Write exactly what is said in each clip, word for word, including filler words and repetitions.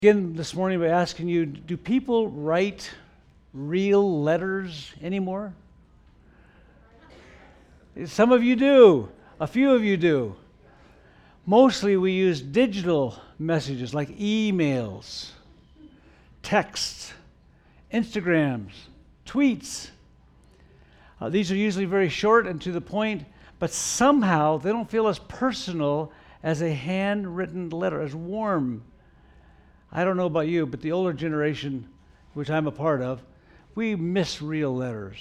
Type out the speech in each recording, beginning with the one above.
Begin this morning by asking you, do people write real letters anymore? Some of you do. A few of you do. Mostly we use digital messages like emails, texts, Instagrams, tweets. Uh, these are usually very short and to the point, but somehow they don't feel as personal as a handwritten letter, as warm. I don't know about you, but the older generation, which I'm a part of, we miss real letters,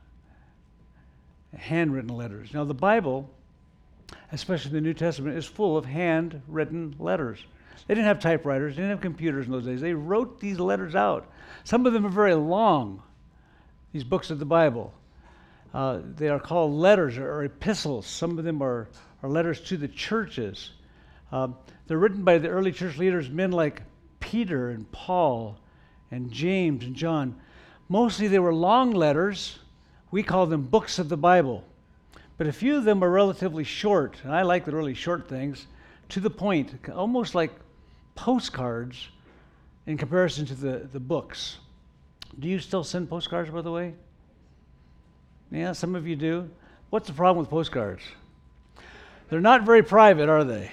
handwritten letters. Now, the Bible, especially the New Testament, is full of handwritten letters. They didn't have typewriters, they didn't have computers in those days. They wrote these letters out. Some of them are very long, these books of the Bible. Uh, they are called letters or, or epistles. Some of them are, are letters to the churches. Uh, they're written by the early church leaders, men like Peter and Paul and James and John. Mostly they were long letters. We call them books of the Bible. But a few of them are relatively short, and I like the really short things, to the point, almost like postcards in comparison to the, the books. Do you still send postcards, by the way? Yeah, some of you do. What's the problem with postcards? They're not very private, are they?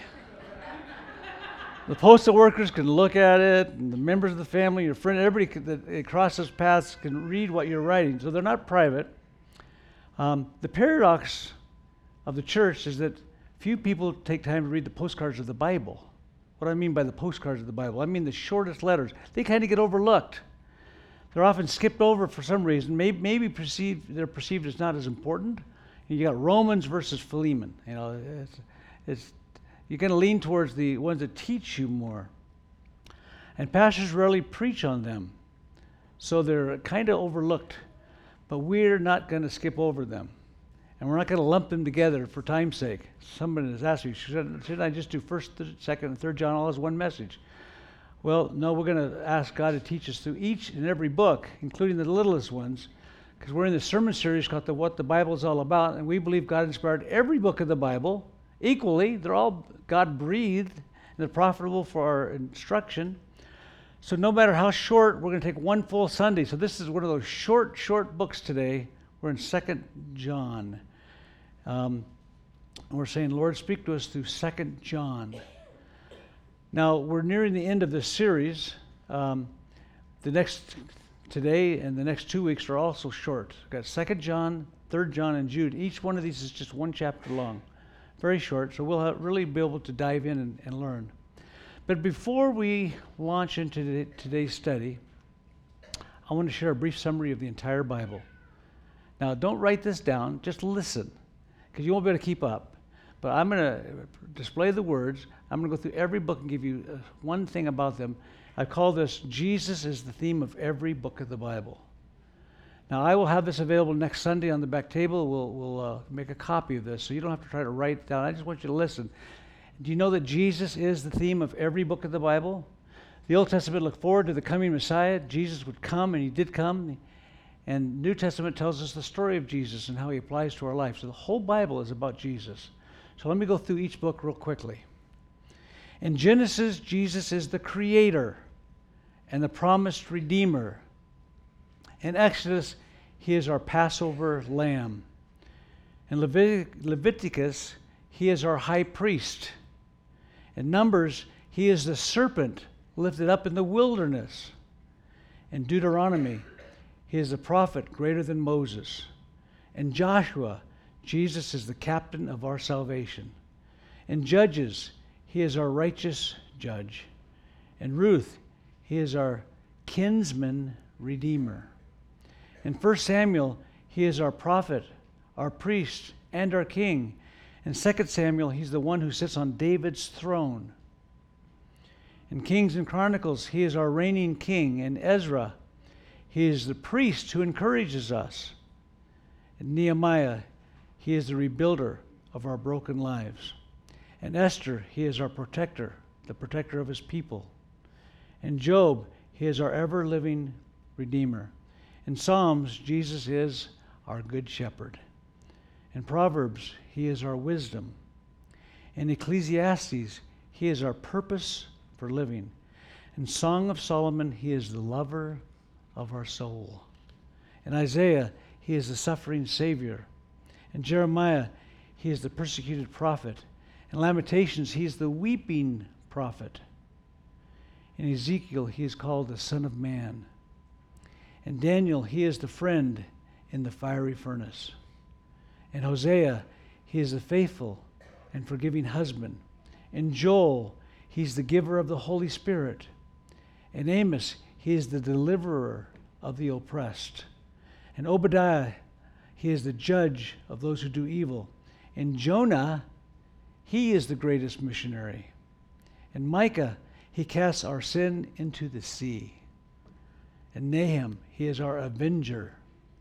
The postal workers can look at it, and the members of the family, your friend, everybody can, that crosses paths can read what you're writing, so they're not private. Um, the paradox of the church is that few people take time to read the postcards of the Bible. What do I mean by the postcards of the Bible? I mean the shortest letters. They kind of get overlooked. They're often skipped over for some reason. Maybe, maybe perceived, they're perceived as not as important. And you got Romans versus Philemon. You know, it's, it's you're going to lean towards the ones that teach you more. And pastors rarely preach on them. So they're kind of overlooked. But we're not going to skip over them. And we're not going to lump them together for time's sake. Somebody has asked me, should, should I just do first, second, and third John all as one message? Well, no, we're going to ask God to teach us through each and every book, including the littlest ones, because we're in the sermon series called the What the Bible is All About, and we believe God inspired every book of the Bible equally. They're all God-breathed, and they're profitable for our instruction. So no matter how short, we're going to take one full Sunday. So this is one of those short, short books today. We're in Second John. Um, and we're saying, Lord, speak to us through Second John. Now, we're nearing the end of this series. Um, the next, today and the next two weeks are also short. We've got Second John, Third John, and Jude. Each one of these is just one chapter long. Very short, so we'll have, really be able to dive in and, and learn. But before we launch into the, today's study, I want to share a brief summary of the entire Bible. Now, don't write this down, just listen, because you won't be able to keep up. But I'm going to display the words. I'm going to go through every book and give you uh, one thing about them. I call this, Jesus is the theme of every book of the Bible. Now, I will have this available next Sunday on the back table. We'll, we'll uh, make a copy of this, so you don't have to try to write it down. I just want you to listen. Do you know that Jesus is the theme of every book of the Bible? The Old Testament looked forward to the coming Messiah. Jesus would come, and he did come. And New Testament tells us the story of Jesus and how he applies to our life. So the whole Bible is about Jesus. So let me go through each book real quickly. In Genesis, Jesus is the creator and the promised redeemer. In Exodus, he is our Passover lamb. In Levit- Leviticus, he is our high priest. In Numbers, he is the serpent lifted up in the wilderness. In Deuteronomy, he is a prophet greater than Moses. In Joshua, Jesus is the captain of our salvation. In Judges, he is our righteous judge. In Ruth, he is our kinsman redeemer. In First Samuel, he is our prophet, our priest, and our king. In Second Samuel, he's the one who sits on David's throne. In Kings and Chronicles, he is our reigning king. In Ezra, he is the priest who encourages us. In Nehemiah, he is the rebuilder of our broken lives. In Esther, he is our protector, the protector of his people. In Job, he is our ever-living redeemer. In Psalms, Jesus is our good shepherd. In Proverbs, he is our wisdom. In Ecclesiastes, he is our purpose for living. In Song of Solomon, he is the lover of our soul. In Isaiah, he is the suffering Savior. In Jeremiah, he is the persecuted prophet. In Lamentations, he is the weeping prophet. In Ezekiel, he is called the Son of Man. In Daniel, he is the friend in the fiery furnace. In Hosea, he is the faithful and forgiving husband. In Joel, he's the giver of the Holy Spirit. In Amos, he is the deliverer of the oppressed. In Obadiah, he is the judge of those who do evil. In Jonah, he is the greatest missionary. In Micah, he casts our sin into the sea. In Nahum, he is our avenger.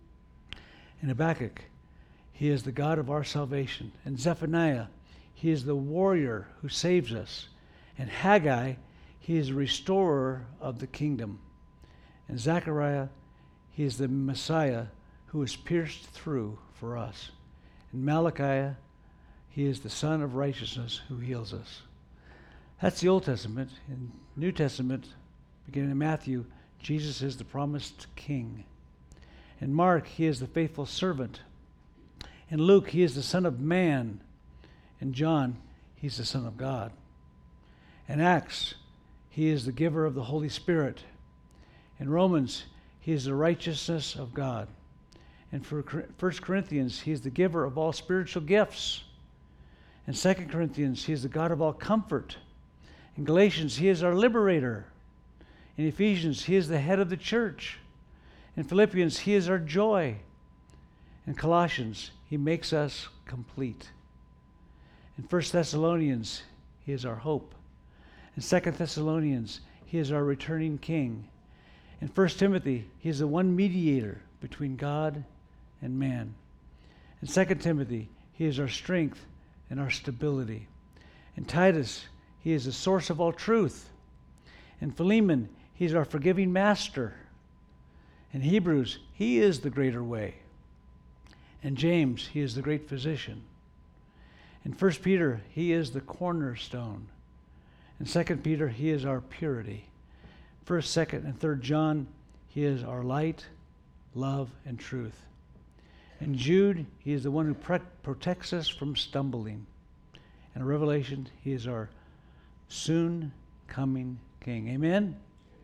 In Habakkuk, he is the God of our salvation. In Zephaniah, he is the warrior who saves us. In Haggai, he is the restorer of the kingdom. In Zechariah, he is the Messiah who is pierced through for us. In Malachi, he is the Son of righteousness who heals us. That's the Old Testament. In New Testament, beginning in Matthew, Jesus is the promised king. In Mark, he is the faithful servant. In Luke, he is the Son of Man. In John, he's the Son of God. In Acts, he is the giver of the Holy Spirit. In Romans, he is the righteousness of God. And for First Corinthians, he is the giver of all spiritual gifts. In Second Corinthians, he is the God of all comfort. In Galatians, he is our liberator. In Ephesians, he is the head of the church. In Philippians, he is our joy. In Colossians, he makes us complete. In First Thessalonians, he is our hope. In Second Thessalonians, he is our returning king. In First Timothy, he is the one mediator between God and man. In Second Timothy, he is our strength and our stability. In Titus, he is the source of all truth. In Philemon, he is our forgiving master. In Hebrews, he is the greater way. In James, he is the great physician. In First Peter, he is the cornerstone. In Second Peter, he is our purity. First, Second, and Third John, he is our light, love, and truth. In Jude, he is the one who pre- protects us from stumbling. In Revelation, he is our soon coming King. Amen? Amen?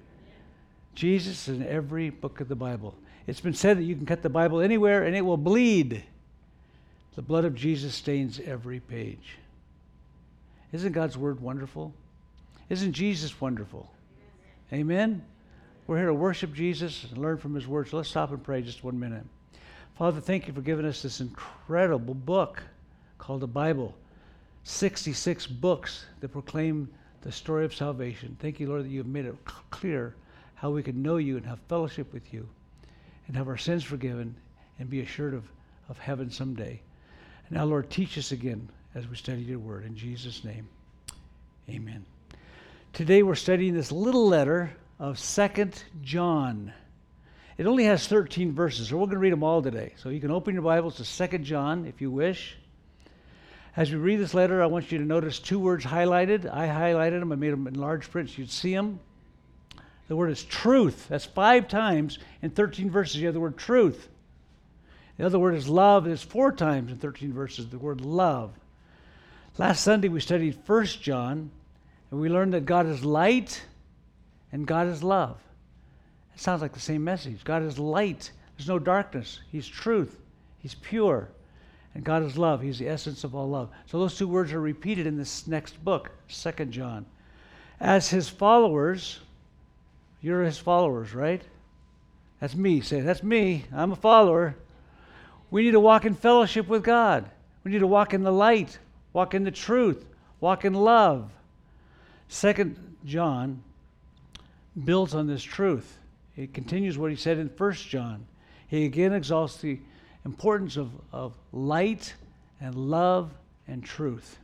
Jesus is in every book of the Bible. It's been said that you can cut the Bible anywhere and it will bleed. The blood of Jesus stains every page. Isn't God's word wonderful? Isn't Jesus wonderful? Amen? We're here to worship Jesus and learn from his word. So let's stop and pray just one minute. Father, thank you for giving us this incredible book called the Bible. sixty-six books that proclaim the story of salvation. Thank you, Lord, that you have made it clear how we can know you and have fellowship with you and have our sins forgiven and be assured of, of heaven someday. And now, Lord, teach us again as we study your word. In Jesus' name, amen. Today we're studying this little letter of Second John. It only has thirteen verses, so we're going to read them all today. So you can open your Bibles to Second John if you wish. As we read this letter, I want you to notice two words highlighted. I highlighted them. I made them in large print so you'd see them. The word is truth. That's five times in thirteen verses. You have the word truth. The other word is love. There's four times in thirteen verses the word love. Last Sunday we studied First John, and we learned that God is light and God is love. It sounds like the same message. God is light. There's no darkness. He's truth. He's pure. And God is love. He's the essence of all love. So those two words are repeated in this next book, Second John. As his followers, you're his followers, right? That's me. Say, that's me. I'm a follower. We need to walk in fellowship with God. We need to walk in the light, walk in the truth, walk in love. Second John builds on this truth. It continues what he said in First John. He again exalts the importance of, of light and love and truth.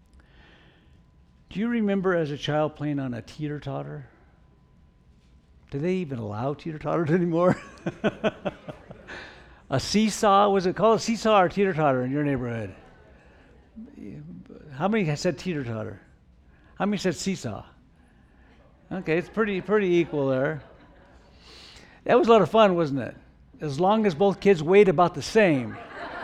Do you remember as a child playing on a teeter-totter? Do they even allow teeter-totters anymore? A seesaw, was it called a seesaw or teeter-totter in your neighborhood? How many said teeter-totter? How many said seesaw? Okay, it's pretty pretty equal there. That was a lot of fun, wasn't it? As long as both kids weighed about the same.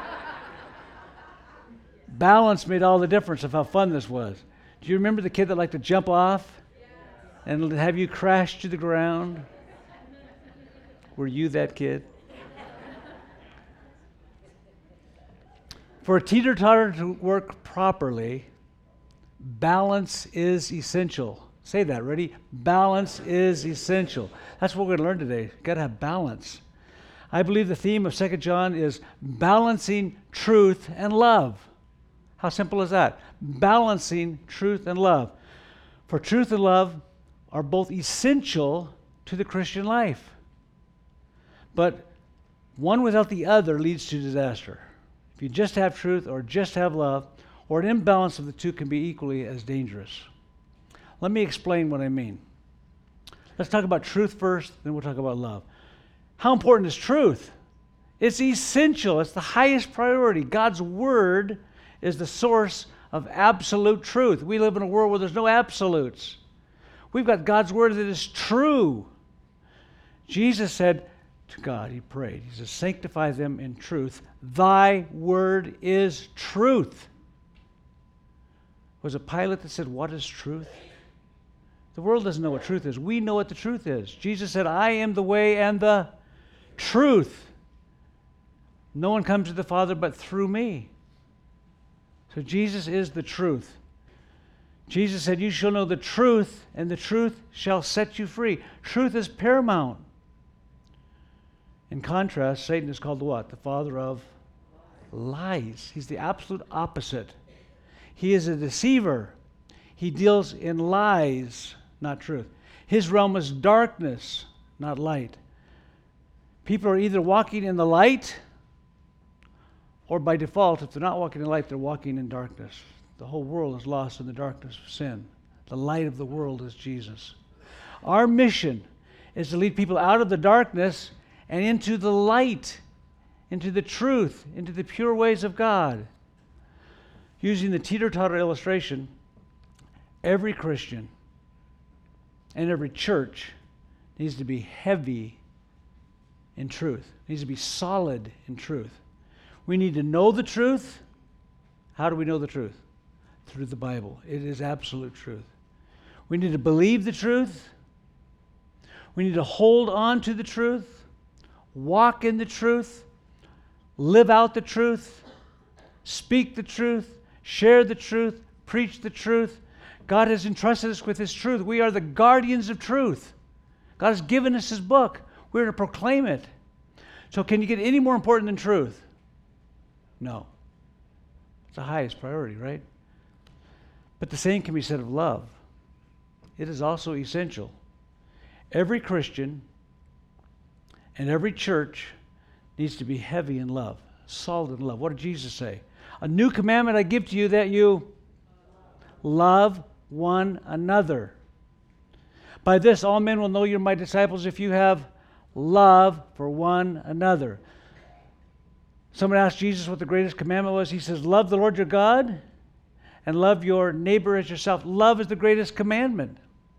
Balance made all the difference of how fun this was. Do you remember the kid that liked to jump off and have you crash to the ground? Were you that kid? For a teeter-totter to work properly, balance is essential. Say that, ready? Balance is essential. That's what we're going to learn today. You've got to have balance. I believe the theme of Second John is balancing truth and love. How simple is that? Balancing truth and love. For truth and love are both essential to the Christian life. But one without the other leads to disaster. If you just have truth or just have love, or an imbalance of the two can be equally as dangerous. Let me explain what I mean. Let's talk about truth first, then we'll talk about love. How important is truth? It's essential. It's the highest priority. God's word is the source of absolute truth. We live in a world where there's no absolutes. We've got God's word that is true. Jesus said to God, he prayed, he says, sanctify them in truth. Thy word is truth. Was it Pilate that said, what is truth? The world doesn't know what truth is. We know what the truth is. Jesus said, I am the way and the truth. No one comes to the Father but through me. So Jesus is the truth. Jesus said, you shall know the truth, and the truth shall set you free. Truth is paramount. In contrast, Satan is called the what? The father of lies. He's the absolute opposite. He is a deceiver. He deals in lies, not truth. His realm is darkness, not light. People are either walking in the light, or by default, if they're not walking in light, they're walking in darkness. The whole world is lost in the darkness of sin. The light of the world is Jesus. Our mission is to lead people out of the darkness and into the light, into the truth, into the pure ways of God. Using the teeter-totter illustration, every Christian and every church needs to be heavy in truth, needs to be solid in truth. We need to know the truth. How do we know the truth? Through the Bible. It is absolute truth. We need to believe the truth. We need to hold on to the truth, walk in the truth, live out the truth, speak the truth, share the truth, preach the truth. God has entrusted us with His truth. We are the guardians of truth. God has given us His book. We're to proclaim it. So can you get any more important than truth? No. It's the highest priority, right? But the same can be said of love. It is also essential. Every Christian and every church needs to be heavy in love, solid in love. What did Jesus say? A new commandment I give to you, that you love one another. By this all men will know you're my disciples if you have love for one another. Someone asked Jesus what the greatest commandment was. He says, love the Lord your God and love your neighbor as yourself. Love is the greatest commandment.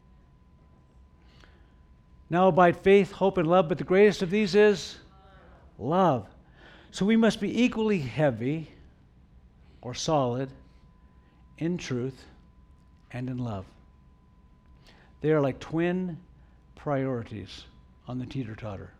Now abide faith, hope, and love, but the greatest of these is love. So we must be equally heavy or solid in truth and in love. They are like twin priorities on the teeter-totter.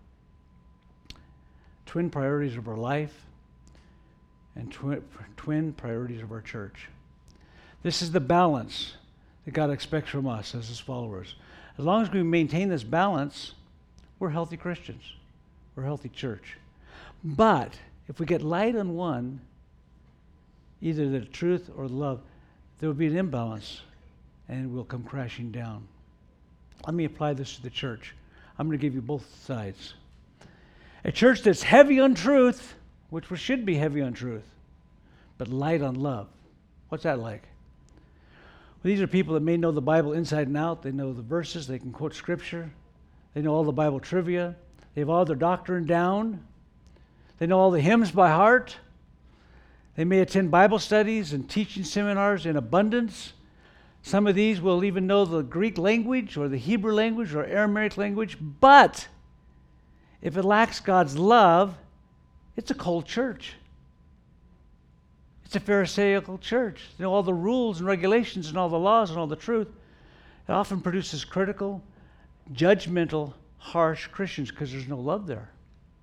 Twin priorities of our life and twi- twin priorities of our church. This is the balance that God expects from us as His followers. As long as we maintain this balance, we're healthy Christians. We're a healthy church. But if we get light on one, either the truth or the love, there will be an imbalance and we'll come crashing down. Let me apply this to the church. I'm going to give you both sides. A church that's heavy on truth, which should be heavy on truth, but light on love. What's that like? Well, these are people that may know the Bible inside and out. They know the verses. They can quote Scripture. They know all the Bible trivia. They have all their doctrine down. They know all the hymns by heart. They may attend Bible studies and teaching seminars in abundance. Some of these will even know the Greek language or the Hebrew language or Aramaic language, but if it lacks God's love, it's a cold church. It's a Pharisaical church. You know, all the rules and regulations and all the laws and all the truth. It often produces critical, judgmental, harsh Christians because there's no love there.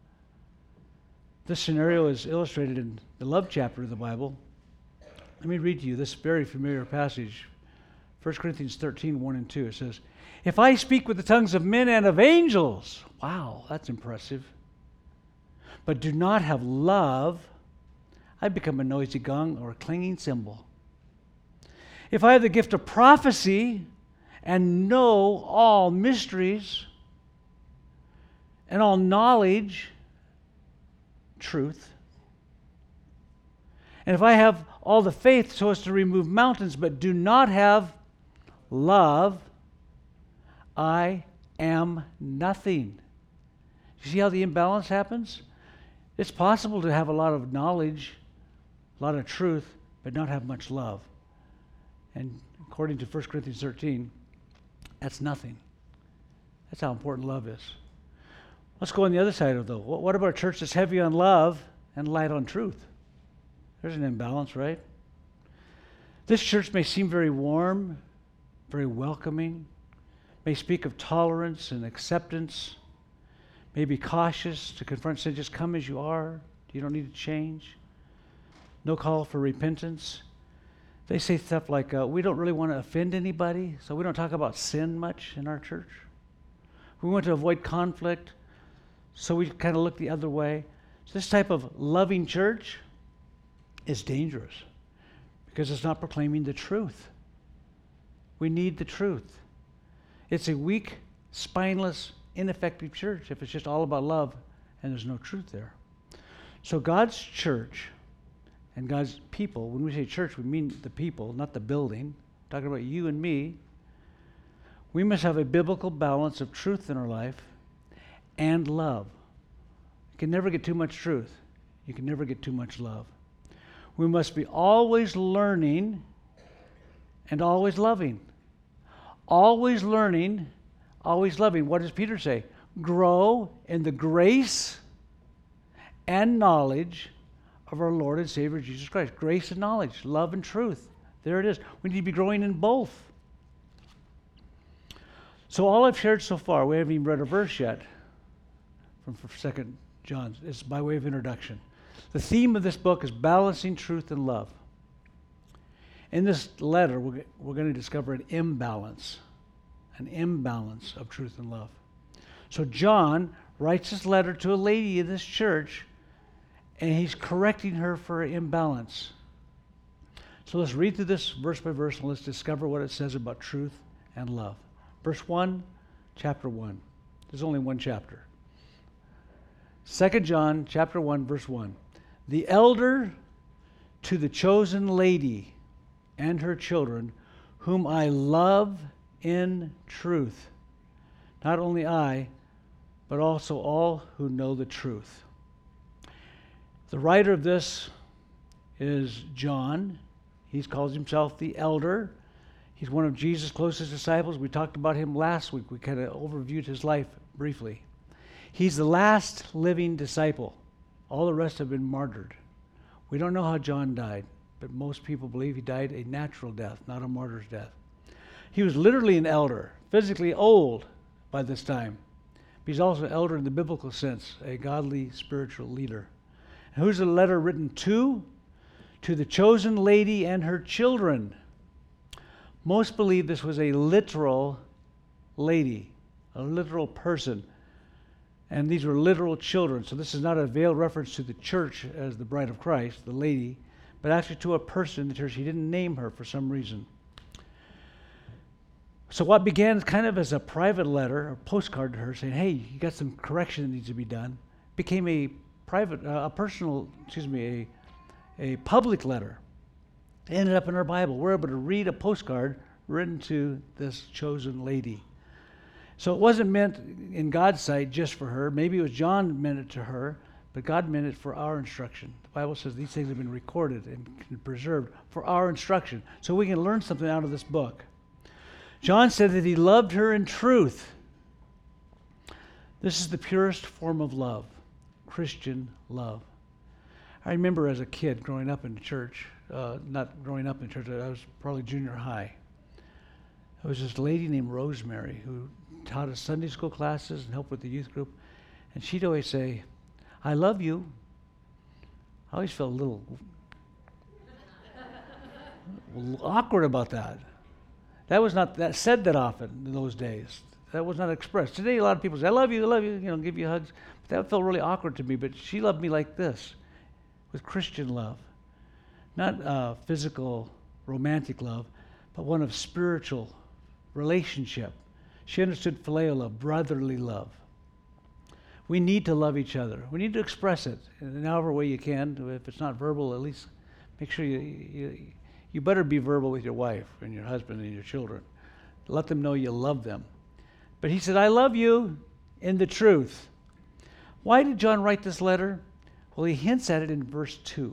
This scenario is illustrated in the love chapter of the Bible. Let me read to you this very familiar passage. First Corinthians thirteen, one and two. It says, if I speak with the tongues of men and of angels, wow, that's impressive, but do not have love, I become a noisy gong or a clanging cymbal. If I have the gift of prophecy and know all mysteries and all knowledge, truth, and if I have all the faith so as to remove mountains but do not have love, I am nothing. You see how the imbalance happens? It's possible to have a lot of knowledge, a lot of truth, but not have much love. And according to First Corinthians thirteen, that's nothing. That's how important love is. Let's go on the other side of it, though. What about a church that's heavy on love and light on truth? There's an imbalance, right? This church may seem very warm, very welcoming, may speak of tolerance and acceptance, may be cautious to confront sin, just come as you are. You don't need to change. No call for repentance. They say stuff like, uh, we don't really want to offend anybody, so we don't talk about sin much in our church. We want to avoid conflict, so we kind of look the other way. So this type of loving church is dangerous because it's not proclaiming the truth. We need the truth. It's a weak, spineless, ineffective church if it's just all about love and there's no truth there. So God's church and God's people, when we say church, we mean the people, not the building. We're talking about you and me. We must have a biblical balance of truth in our life and love. You can never get too much truth. You can never get too much love. We must be always learning and always loving. Always learning, always loving. What does Peter say? Grow in the grace and knowledge of our Lord and Savior Jesus Christ. Grace and knowledge, love and truth. There it is. We need to be growing in both. So all I've shared so far, we haven't even read a verse yet from Second John. It's by way of introduction. The theme of this book is balancing truth and love. In this letter, we're, we're going to discover an imbalance, an imbalance of truth and love. So John writes this letter to a lady in this church, and he's correcting her for an imbalance. So let's read through this verse by verse, and let's discover what it says about truth and love. Verse one, chapter one. There's only one chapter. Second John, chapter one, verse one. The elder to the chosen lady and her children, whom I love in truth. Not only I, but also all who know the truth. The writer of this is John. He calls himself the elder. He's one of Jesus' closest disciples. We talked about him last week. We kind of overviewed his life briefly. He's the last living disciple. All the rest have been martyred. We don't know how John died, but most people believe he died a natural death, not a martyr's death. He was literally an elder, physically old by this time. But he's also an elder in the biblical sense, a godly spiritual leader. And who's the letter written to? To the chosen lady and her children. Most believe this was a literal lady, a literal person. And these were literal children. So this is not a veiled reference to the church as the bride of Christ, the lady, but actually to a person in the church. He didn't name her for some reason. So what began kind of as a private letter, or postcard to her saying, hey, you got some correction that needs to be done, became a private, uh, a personal, excuse me, a, a public letter. It ended up in our Bible. We're able to read a postcard written to this chosen lady. So it wasn't meant in God's sight just for her. Maybe it was John meant it to her, but God meant it for our instruction. The Bible says these things have been recorded and preserved for our instruction, so we can learn something out of this book. John said that he loved her in truth. This is the purest form of love, Christian love. I remember as a kid growing up in the church, uh, not growing up in church, I was probably junior high. There was this lady named Rosemary who taught us Sunday school classes and helped with the youth group. And she'd always say, I love you. I always felt a little awkward about that. That was not that said that often in those days. That was not expressed. Today, a lot of people say, I love you, I love you, you know, give you hugs. But that felt really awkward to me. But she loved me like this, with Christian love. Not uh, physical, romantic love, but one of spiritual relationship. She understood phileo love, brotherly love. We need to love each other. We need to express it in however way you can. If it's not verbal, at least make sure you, you, you better be verbal with your wife and your husband and your children. Let them know you love them. But he said, I love you in the truth. Why did John write this letter? Well, he hints at it in verse two.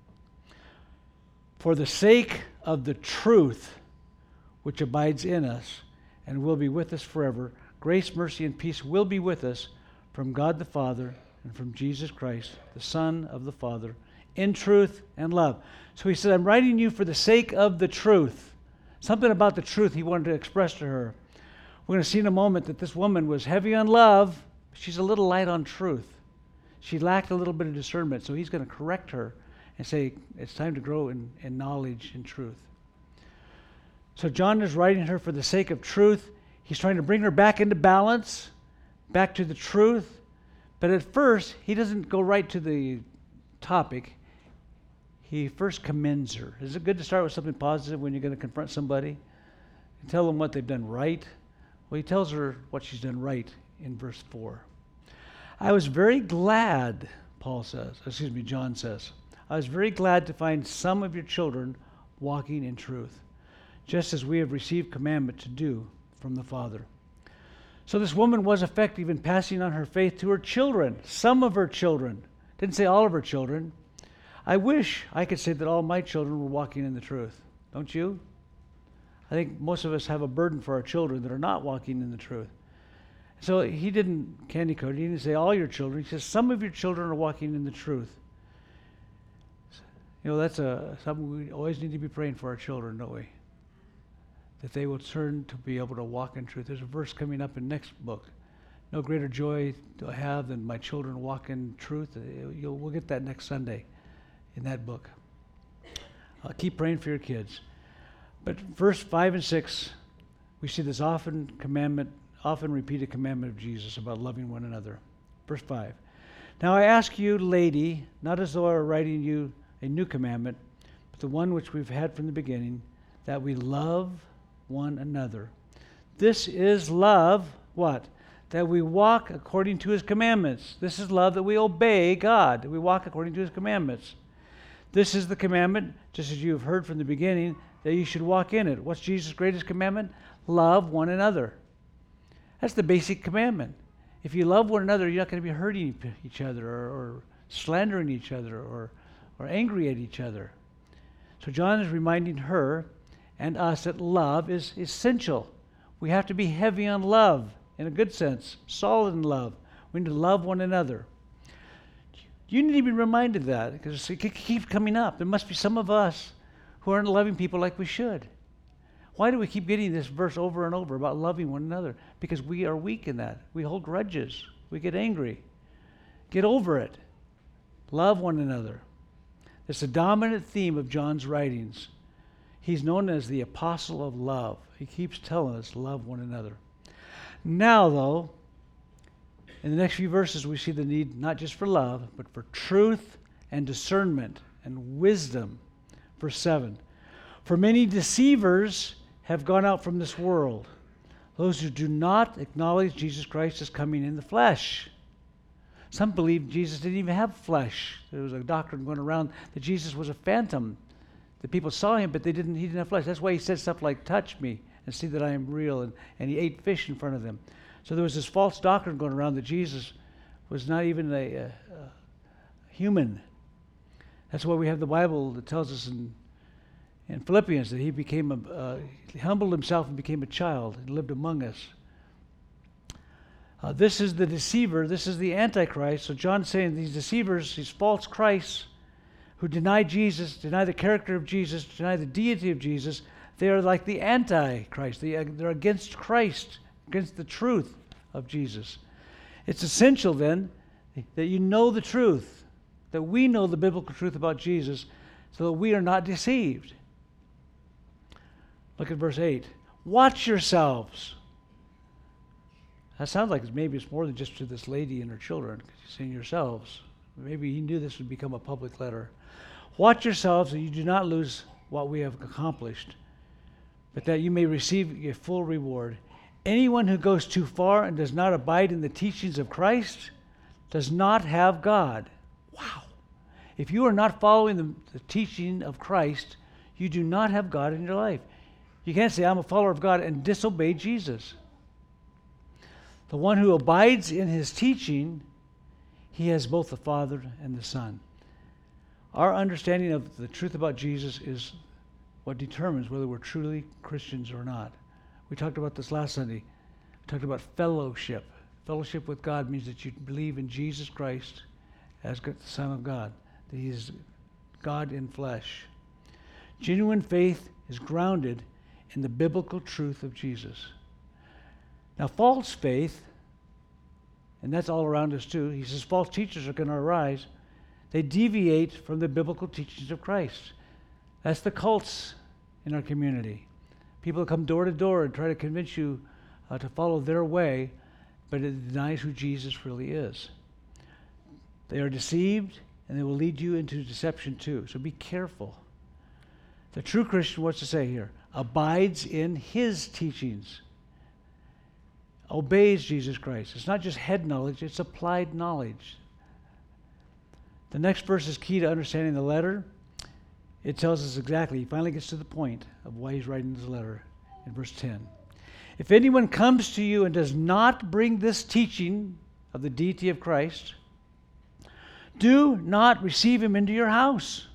For the sake of the truth which abides in us and will be with us forever, grace, mercy, and peace will be with us from God the Father and from Jesus Christ, the Son of the Father, in truth and love. So he said, I'm writing you for the sake of the truth. Something about the truth he wanted to express to her. We're going to see in a moment that this woman was heavy on love, but she's a little light on truth. She lacked a little bit of discernment, so he's going to correct her and say, it's time to grow in, in knowledge and truth. So John is writing her for the sake of truth. He's trying to bring her back into balance, back to the truth. But at first, he doesn't go right to the topic. He first commends her. Is it good to start with something positive when you're going to confront somebody? And tell them what they've done right? Well, he tells her what she's done right in verse four. I was very glad, Paul says, excuse me, John says, I was very glad to find some of your children walking in truth, just as we have received commandment to do from the Father. So this woman was effective in passing on her faith to her children, some of her children. Didn't say all of her children. I wish I could say that all my children were walking in the truth. Don't you? I think most of us have a burden for our children that are not walking in the truth. So he didn't candy coat. He didn't say all your children. He says some of your children are walking in the truth. You know, that's a something we always need to be praying for our children, don't we? That they will turn to be able to walk in truth. There's a verse coming up in next book. No greater joy do I have than my children walk in truth. You'll, we'll get that next Sunday in that book. Uh, keep praying for your kids. But verse five and six, we see this often commandment, often repeated commandment of Jesus about loving one another. Verse five. Now I ask you, lady, not as though I were writing you a new commandment, but the one which we've had from the beginning, that we love one another. This is love, what? That we walk according to his commandments. This is love, that we obey God, that we walk according to his commandments. This is the commandment, just as you have heard from the beginning, that you should walk in it. What's Jesus' greatest commandment? Love one another. That's the basic commandment. If you love one another, you're not going to be hurting each other or, or slandering each other or, or angry at each other. So John is reminding her and us that love is essential. We have to be heavy on love in a good sense, solid in love. We need to love one another. You need to be reminded of that because it keeps coming up. There must be some of us who aren't loving people like we should. Why do we keep getting this verse over and over about loving one another? Because we are weak in that. We hold grudges. We get angry. Get over it. Love one another. It's a dominant theme of John's writings. He's known as the apostle of love. He keeps telling us, love one another. Now, though, in the next few verses, we see the need not just for love, but for truth and discernment and wisdom. Verse seven. For many deceivers have gone out from this world, those who do not acknowledge Jesus Christ as coming in the flesh. Some believe Jesus didn't even have flesh. There was a doctrine going around that Jesus was a phantom. The people saw him, but they didn't. He didn't have flesh. That's why he said stuff like, touch me and see that I am real. And, and he ate fish in front of them. So there was this false doctrine going around that Jesus was not even a, a, a human. That's why we have the Bible that tells us in, in Philippians that he became a, uh, he humbled himself and became a child and lived among us. Uh, this is the deceiver. This is the Antichrist. So John's saying these deceivers, these false Christs who deny Jesus, deny the character of Jesus, deny the deity of Jesus, they are like the Antichrist. They are, they're against Christ, against the truth of Jesus. It's essential then that you know the truth, that we know the biblical truth about Jesus so that we are not deceived. Look at verse eight. Watch yourselves. That sounds like maybe it's more than just to this lady and her children. He's saying yourselves. Maybe he knew this would become a public letter. Watch yourselves that you do not lose what we have accomplished, but that you may receive a full reward. Anyone who goes too far and does not abide in the teachings of Christ does not have God. Wow. If you are not following the, the teaching of Christ, you do not have God in your life. You can't say, I'm a follower of God, and disobey Jesus. The one who abides in his teaching, he has both the Father and the Son. Our understanding of the truth about Jesus is what determines whether we're truly Christians or not. We talked about this last Sunday. We talked about fellowship. Fellowship with God means that you believe in Jesus Christ as the Son of God, that he is God in flesh. Genuine faith is grounded in the biblical truth of Jesus. Now, false faith, and that's all around us too, he says false teachers are going to arise. They deviate from the biblical teachings of Christ. That's the cults in our community. People come door to door and try to convince you uh, to follow their way, but it denies who Jesus really is. They are deceived, and they will lead you into deception too. So be careful. The true Christian, what's to say here? Abides in his teachings. Obeys Jesus Christ. It's not just head knowledge, it's applied knowledge. The next verse is key to understanding the letter. It tells us exactly, he finally gets to the point of why he's writing this letter in verse ten. If anyone comes to you and does not bring this teaching of the deity of Christ, do not receive him into your house.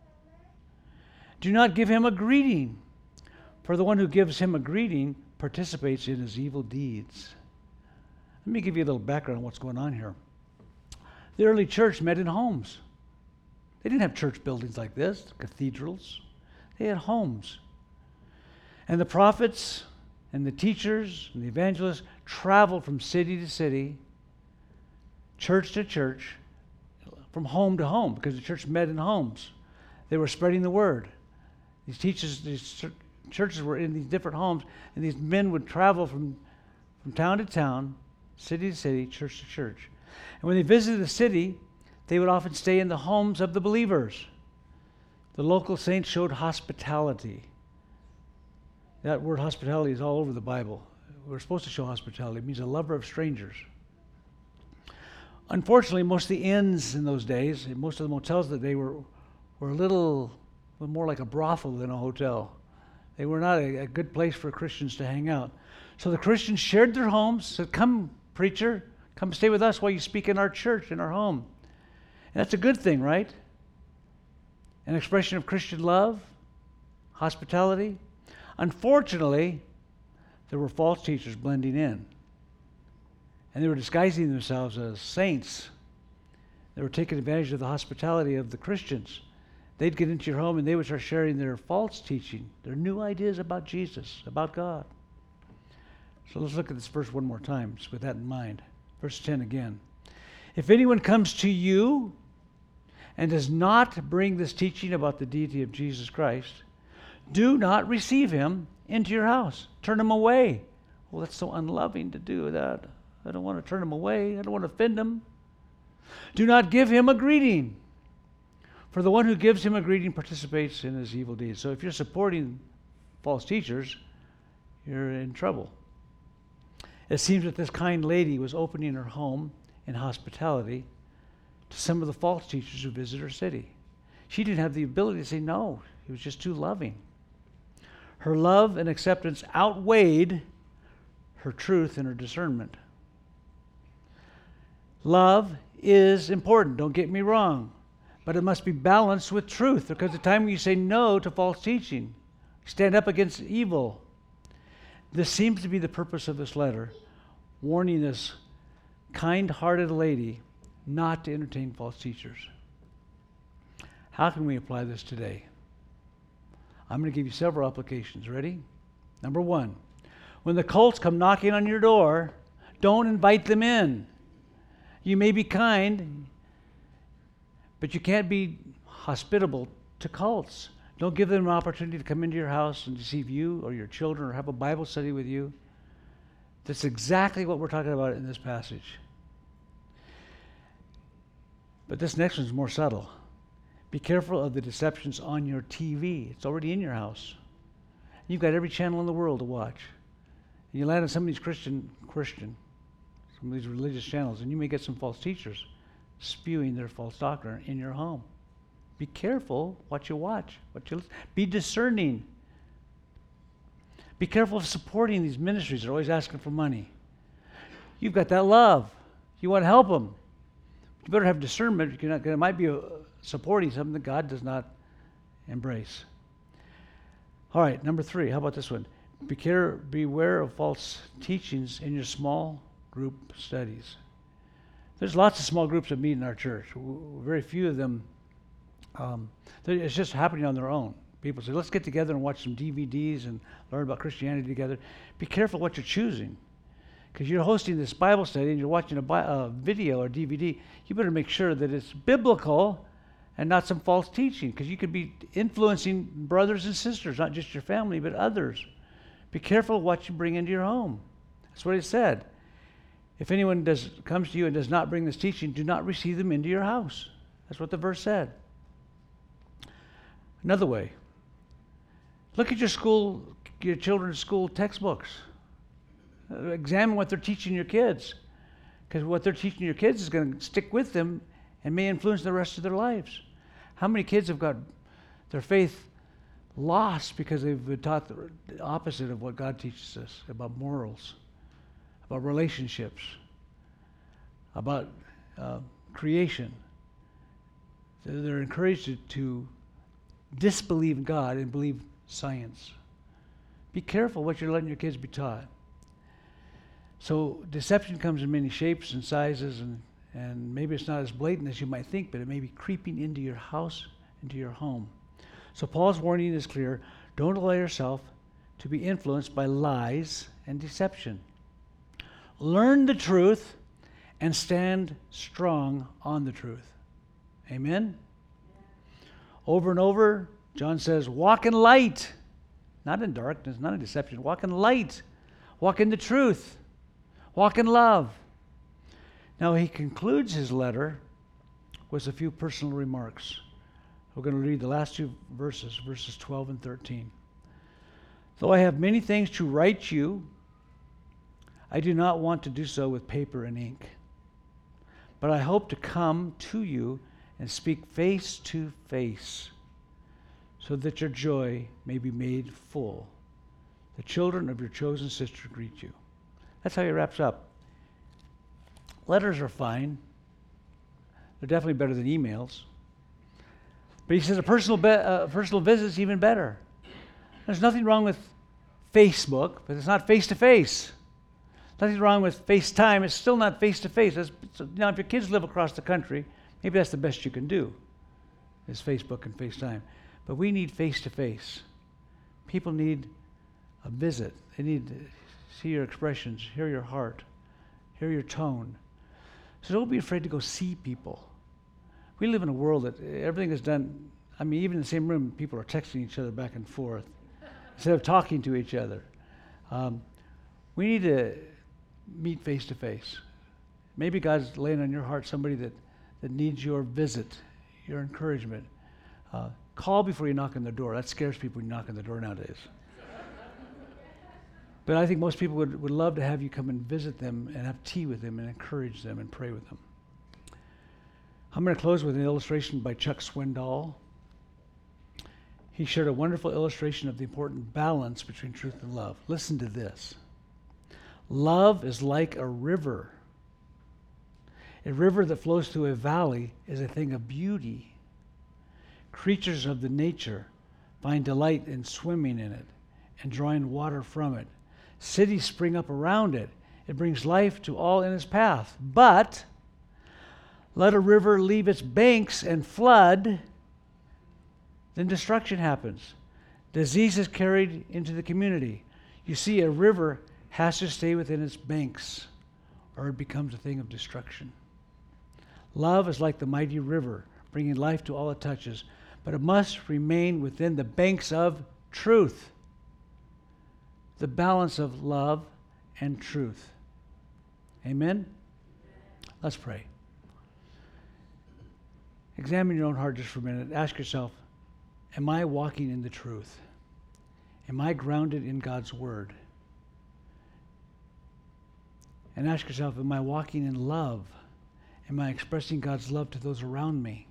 Do not give him a greeting, for the one who gives him a greeting participates in his evil deeds. Let me give you a little background on what's going on here. The early church met in homes. They didn't have church buildings like this, cathedrals. They had homes. And the prophets and the teachers and the evangelists traveled from city to city, church to church, from home to home, because the church met in homes. They were spreading the word. These teachers, these churches were in these different homes, and these men would travel from, from town to town, city to city, church to church. And when they visited the city, they would often stay in the homes of the believers. The local saints showed hospitality. That word hospitality is all over the Bible. We're supposed to show hospitality. It means a lover of strangers. Unfortunately, most of the inns in those days, and most of the motels that they were, were a little, little more like a brothel than a hotel. They were not a, a good place for Christians to hang out. So the Christians shared their homes, said, come, preacher, come stay with us while you speak in our church, in our home. And that's a good thing, right? An expression of Christian love, hospitality. Unfortunately, there were false teachers blending in. And they were disguising themselves as saints. They were taking advantage of the hospitality of the Christians. They'd get into your home and they would start sharing their false teaching, their new ideas about Jesus, about God. So let's look at this verse one more time, just with that in mind. Verse ten again. If anyone comes to you and does not bring this teaching about the deity of Jesus Christ, do not receive him into your house. Turn him away. Well, that's so unloving to do that. I don't want to turn him away. I don't want to offend him. Do not give him a greeting, for the one who gives him a greeting participates in his evil deeds. So if you're supporting false teachers, you're in trouble. It seems that this kind lady was opening her home in hospitality to some of the false teachers who visit her city. She didn't have the ability to say no. He was just too loving. Her love and acceptance outweighed her truth and her discernment. Love is important, don't get me wrong. but it must be balanced with truth. Because the time when you say no to false teaching, stand up against evil. This seems to be the purpose of this letter, warning this kind-hearted lady not to entertain false teachers. How can we apply this today? I'm going to give you several applications. Ready? Number one, when the cults come knocking on your door, don't invite them in. You may be kind, but you can't be hospitable to cults. Don't give them an opportunity to come into your house and deceive you or your children or have a Bible study with you. That's exactly what we're talking about in this passage. But this next one's more subtle. Be careful of the deceptions on your T V. It's already in your house. You've got every channel in the world to watch. And you land on some of these Christian, Christian, some of these religious channels, and you may get some false teachers spewing their false doctrine in your home. Be careful what you watch, what you listen. Be discerning. Be careful of supporting these ministries. They're always asking for money. You've got that love. You want to help them. You better have discernment. You're not gonna, it might be a, supporting something that God does not embrace. All right, number three. How about this one? Be care, beware of false teachings in your small group studies. There's lots of small groups that meet in our church. Very few of them. Um, it's just happening on their own. People say, let's get together and watch some D V Ds and learn about Christianity together. Be careful what you're choosing. Because you're hosting this Bible study and you're watching a, bi- a video or D V D, you better make sure that it's biblical and not some false teaching. Because you could be influencing brothers and sisters, not just your family, but others. Be careful what you bring into your home. That's what it said. If anyone does comes to you and does not bring this teaching, do not receive them into your house. That's what the verse said. Another way, look at your school, your children's school textbooks. Uh, examine what they're teaching your kids, because what they're teaching your kids is going to stick with them and may influence the rest of their lives. How many kids have got their faith lost because they've been taught the opposite of what God teaches us about morals, about relationships, about uh, creation? They're encouraged to, to disbelieve God and believe science. Be careful what you're letting your kids be taught. So deception comes in many shapes and sizes, and, and maybe it's not as blatant as you might think, but it may be creeping into your house, into your home. So Paul's warning is clear. Don't allow yourself to be influenced by lies and deception. Learn the truth and stand strong on the truth. Amen? Over and over, John says, walk in light. Not in darkness, not in deception. Walk in light. Walk in the truth. Walk in love. Now he concludes his letter with a few personal remarks. We're going to read the last two verses, verses twelve and thirteen. Though I have many things to write you, I do not want to do so with paper and ink. But I hope to come to you and speak face to face, so that your joy may be made full. The children of your chosen sister greet you. That's how he wraps up. Letters are fine. They're definitely better than emails. But he says a personal be- uh, personal visit's even better. There's nothing wrong with Facebook, but it's not face-to-face. Nothing wrong with FaceTime. It's still not face-to-face. That's, so, now, if your kids live across the country, maybe that's the best you can do, is Facebook and FaceTime. But we need face-to-face. People need a visit. They need to see your expressions, hear your heart, hear your tone. So don't be afraid to go see people. We live in a world that everything is done, I mean, even in the same room, people are texting each other back and forth instead of talking to each other. Um, we need to meet face-to-face. Maybe God's laying on your heart somebody that, that needs your visit, your encouragement. Uh, call before you knock on the door. That scares people when you knock on the door nowadays. But I think most people would, would love to have you come and visit them and have tea with them and encourage them and pray with them. I'm going to close with an illustration by Chuck Swindoll. He shared a wonderful illustration of the important balance between truth and love. Listen to this. Love is like a river. A river that flows through a valley is a thing of beauty. Creatures of the nature find delight in swimming in it and drawing water from it. Cities spring up around it. It brings life to all in its path. But let a river leave its banks and flood, then destruction happens. Disease is carried into the community. You see, a river has to stay within its banks, or it becomes a thing of destruction. Love is like the mighty river, bringing life to all it touches, but it must remain within the banks of truth. The balance of love and truth. Amen? Let's pray. Examine your own heart just for a minute. Ask yourself, am I walking in the truth? Am I grounded in God's word? And ask yourself, am I walking in love? Am I expressing God's love to those around me?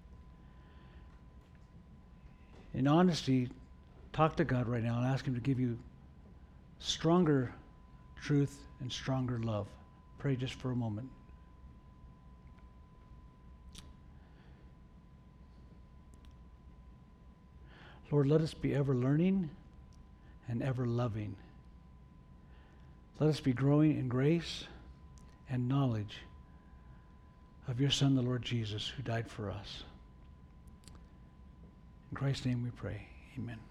In honesty, talk to God right now and ask Him to give you stronger truth and stronger love. Pray just for a moment. Lord, let us be ever learning and ever loving. Let us be growing in grace and knowledge of your Son, the Lord Jesus, who died for us. In Christ's name we pray. Amen.